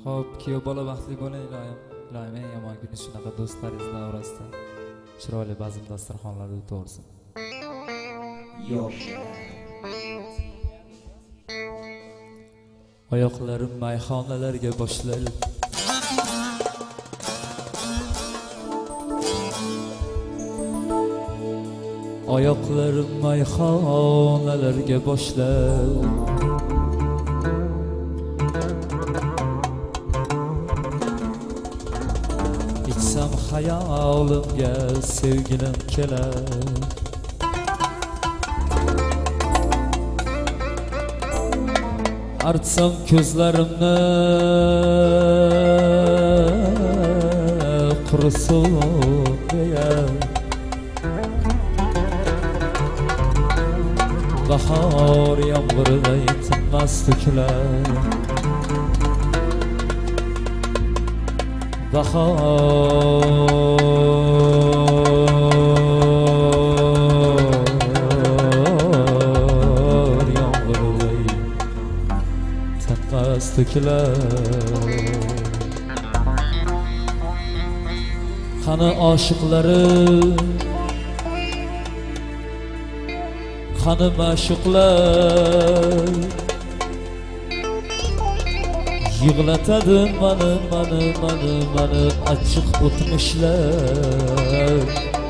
Xo'p, kuyov bola baxtli bo'ling iloyim. Iloyim eng yomon kuni shunaqa do'stlaringiz davrasida chiroyli bazm dasturxonlarda o'tversin. Oyoqlarim mayxonalarga boshlaydi. Oyoqlarim mayxonalarga boshlaydi. İçsem hayalimga sevgilim kelar. Artsam ko'zlarimni qurisin deya. Bahor yomg'iriday tinmas to'kilar. Bahor yomg'iriday tinmas to'kilar. Qani oshiqlarim, qani ma'shuqlar, yig'latadi mani achchiq o'tmishlar.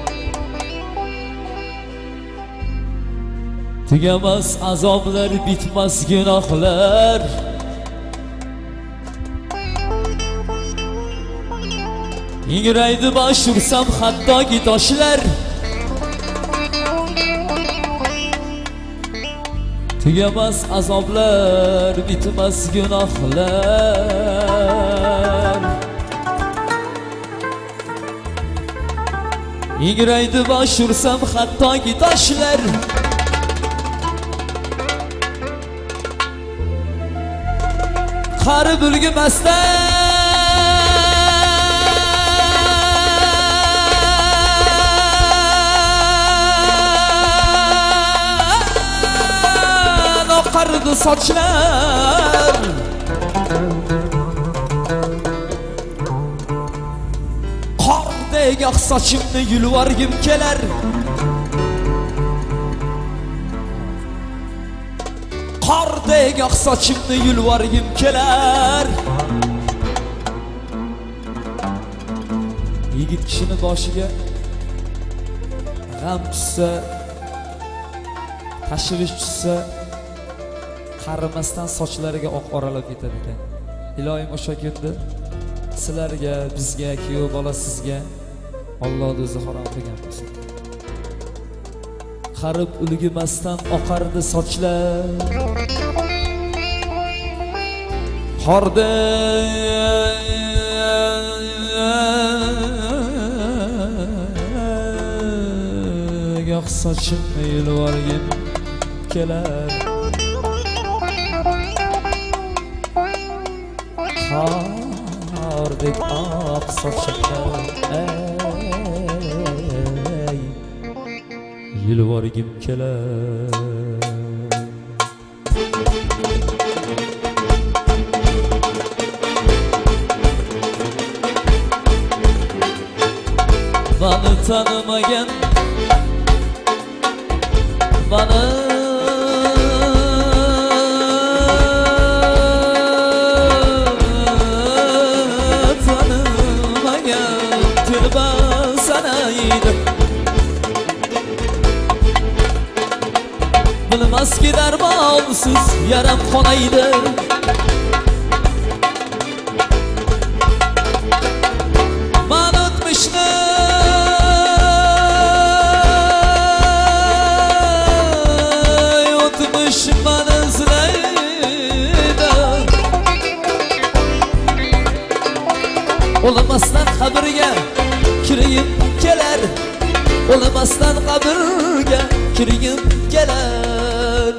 Tugamas azoblar, bitmas gunohlar. Ingraydi bosh ursam hattoki toshlar. Tugamas azoblar, bitmas gunohlar. Ingraydi bosh ursam hattoki toshlar. Qari bulgimasdan oqardi sochlar. Qordek oq sochimni yulvorgim kelar. Qordek oq sochimni yulvorgim kelar. Yigit kishini boshiga g'am tushsa, tashvish tushsa, qarimasdan sochlariga oq oralab ketadi ekan. Iloyim o'sha kunda sizlarga, bizga, kuyov bola sizga Alloh o'zi harom qilgan bo'lsin. Qarib ulgimasdan oqardi sochlar. Qordek oq sochimni yulvorgim kelar. Qordek oq sochimni yulvorgim kelar. Beni tanımagan, beni tanımagan tilba sanaydi. Bilmezki dermansız yaram konaydı. Ben ötmüşne ötmüş ben izleydi. Olamasdan kabirge kireyim geler. Olamasdan kabirge kireyim geler.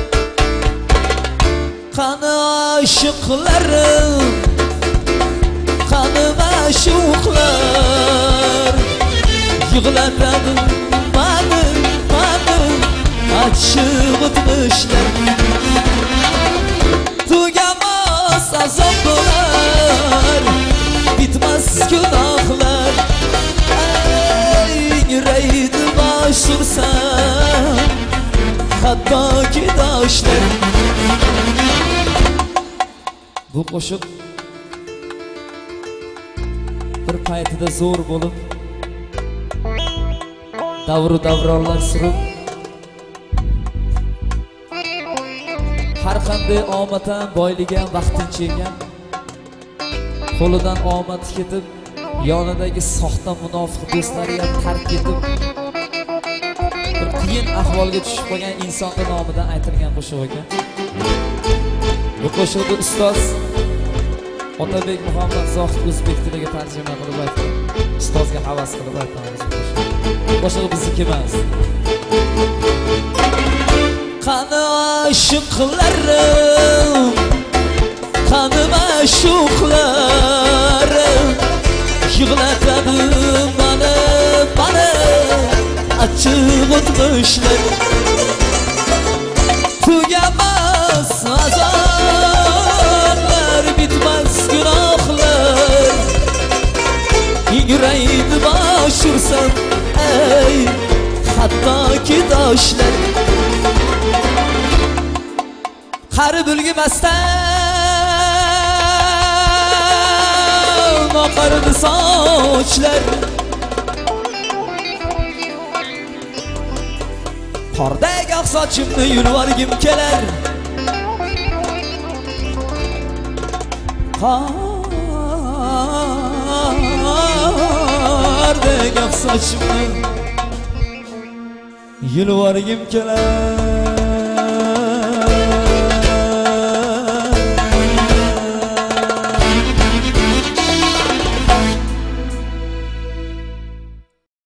Qani aşıqlarım, qani ma'shuqlar, yig'latadi mani achchiq o'tmishlar. Tugamas azob bo'lar, hattoki doshlar. Bu qo'shiq bir paytida zo'r bo'lib, davru davronlar surib, har qanday omad ham, boyligi ham vaqtincha ekan. Qo'lidan omad ketib, yonidagi soxta munofiq do'stlari ham tark etib, bir qiyin ahvolga tushib qolgan insonning nomidan aytilgan qo'shiq ekan. Bu qo'shiqni ustoz Otabek Muhammad Zohid o'zbek tiliga tarjima qilib aytdi. Ustozga havas qilib aytamiz. Qo'shiq bizniki emas. Qani oshiqlarim, qani ma'shuqlarim, yig'latadi mani achchiq o'tmishlar. Tugamas azoblar, bitmas gunohlar, ingraydi bosh ursam, ey hattoki doshlar. Qari bilgimasdan oqardi sochlar, qordek oq sochimni yulvorgim kelar. Qordek oq sochimni yulvorgim kelar.